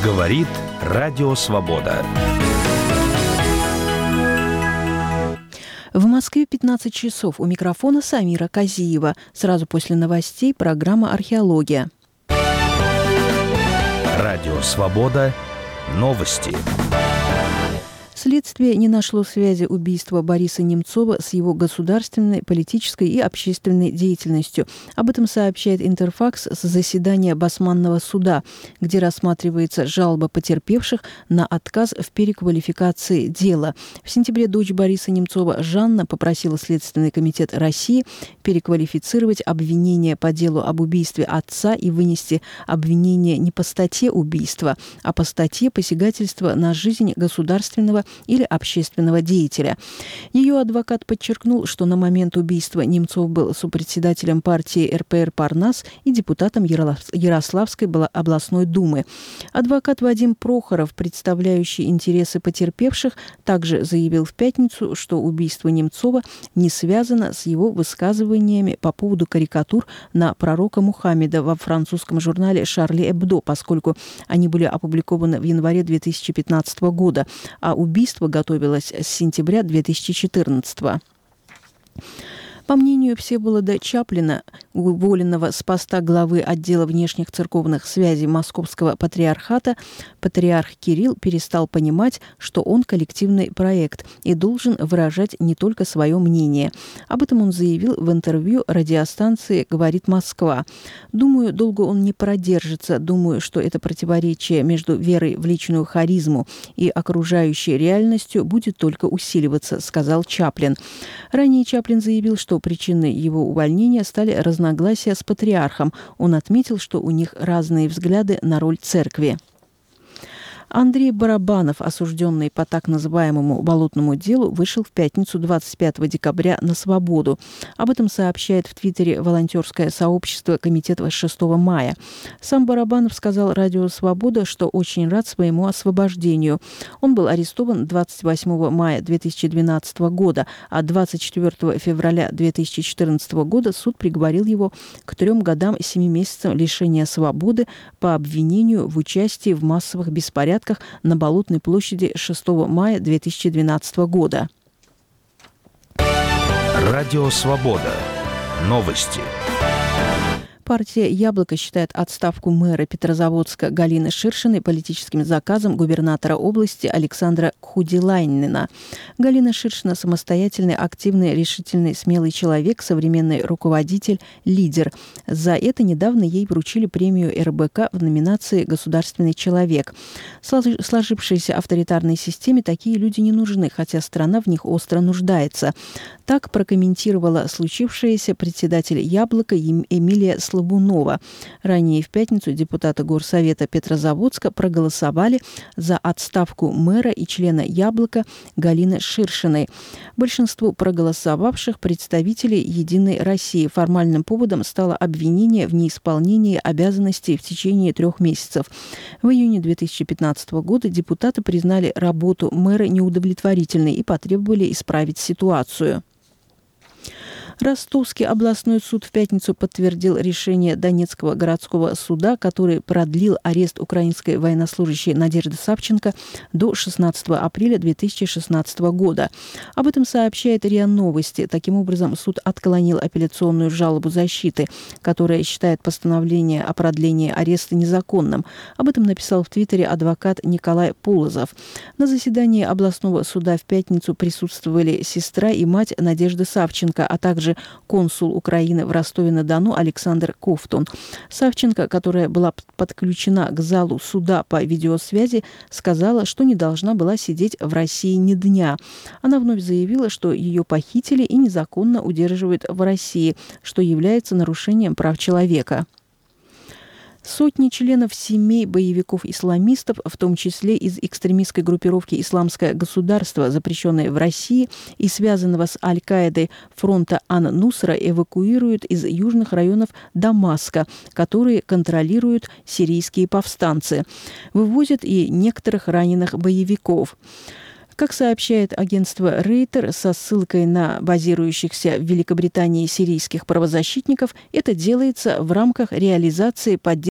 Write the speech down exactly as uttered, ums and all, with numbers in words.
Говорит Радио Свобода. В Москве пятнадцать часов. У микрофона Самира Казиева. Сразу после новостей программа «Археология». Радио Свобода. Новости. Следствие не нашло связи убийства Бориса Немцова с его государственной, политической и общественной деятельностью. Об этом сообщает Интерфакс с заседания Басманного суда, где рассматривается жалоба потерпевших на отказ в переквалификации дела. В сентябре дочь Бориса Немцова Жанна попросила Следственный комитет России переквалифицировать обвинение по делу об убийстве отца и вынести обвинение не по статье убийства, а по статье посягательства на жизнь государственного или общественного деятеля. Ее адвокат подчеркнул, что на момент убийства Немцов был сопредседателем партии эр пэ эр «Парнас» и депутатом Ярославской областной думы. Адвокат Вадим Прохоров, представляющий интересы потерпевших, также заявил в пятницу, что убийство Немцова не связано с его высказываниями по поводу карикатур на пророка Мухаммеда во французском журнале «Шарли Эбдо», поскольку они были опубликованы в январе две тысячи пятнадцатого года, а убийство готовилось с сентября две тысячи четырнадцатого. По мнению Всеволода Чаплина, уволенного с поста главы отдела внешних церковных связей Московского патриархата, патриарх Кирилл перестал понимать, что он коллективный проект и должен выражать не только свое мнение. Об этом он заявил в интервью радиостанции «Говорит Москва». «Думаю, долго он не продержится. Думаю, что это противоречие между верой в личную харизму и окружающей реальностью будет только усиливаться», — сказал Чаплин. Ранее Чаплин заявил, что причиной его увольнения стали разногласия с патриархом. Он отметил, что у них разные взгляды на роль церкви. Андрей Барабанов, осужденный по так называемому болотному делу, вышел в пятницу двадцать пятого декабря на свободу. Об этом сообщает в Твиттере волонтерское сообщество Комитета шестого мая. Сам Барабанов сказал Радио Свобода, что очень рад своему освобождению. Он был арестован двадцать восьмого мая две тысячи двенадцатого года, а двадцать четвёртого февраля две тысячи четырнадцатого года суд приговорил его к трем годам и семи месяцам лишения свободы по обвинению в участии в массовых беспорядках на Болотной площади шестого мая две тысячи двенадцатого года. Радио Свобода. Новости. Партия «Яблоко» считает отставку мэра Петрозаводска Галины Ширшиной политическим заказом губернатора области Александра Кхудилайнена. Галина Ширшина – самостоятельный, активный, решительный, смелый человек, современный руководитель, лидер. За это недавно ей вручили премию эр бэ ка в номинации «Государственный человек». В сложившейся авторитарной системе такие люди не нужны, хотя страна в них остро нуждается. Так прокомментировала случившееся председатель «Яблока» Эмилия Слабунова. Ранее в пятницу депутаты Горсовета Петрозаводска проголосовали за отставку мэра и члена «Яблока» Галины Ширшиной. Большинству проголосовавших представителей «Единой России» формальным поводом стало обвинение в неисполнении обязанностей в течение трех месяцев. В июне две тысячи пятнадцатого года депутаты признали работу мэра неудовлетворительной и потребовали исправить ситуацию. Ростовский областной суд в пятницу подтвердил решение Донецкого городского суда, который продлил арест украинской военнослужащей Надежды Савченко до шестнадцатого апреля две тысячи шестнадцатого года. Об этом сообщает РИА Новости. Таким образом, суд отклонил апелляционную жалобу защиты, которая считает постановление о продлении ареста незаконным. Об этом написал в Твиттере адвокат Николай Полозов. На заседании областного суда в пятницу присутствовали сестра и мать Надежды Савченко, а также консул Украины в Ростове-на-Дону Александр Ковтун. Савченко, которая была подключена к залу суда по видеосвязи, сказала, что не должна была сидеть в России ни дня. Она вновь заявила, что ее похитили и незаконно удерживают в России, что является нарушением прав человека. Сотни членов семей боевиков-исламистов, в том числе из экстремистской группировки «Исламское государство», запрещенной в России и связанного с Аль-Каидой фронта Ан-Нусра, эвакуируют из южных районов Дамаска, которые контролируют сирийские повстанцы. Вывозят и некоторых раненых боевиков. Как сообщает агентство Рейтер со ссылкой на базирующихся в Великобритании сирийских правозащитников, это делается в рамках реализации поддержки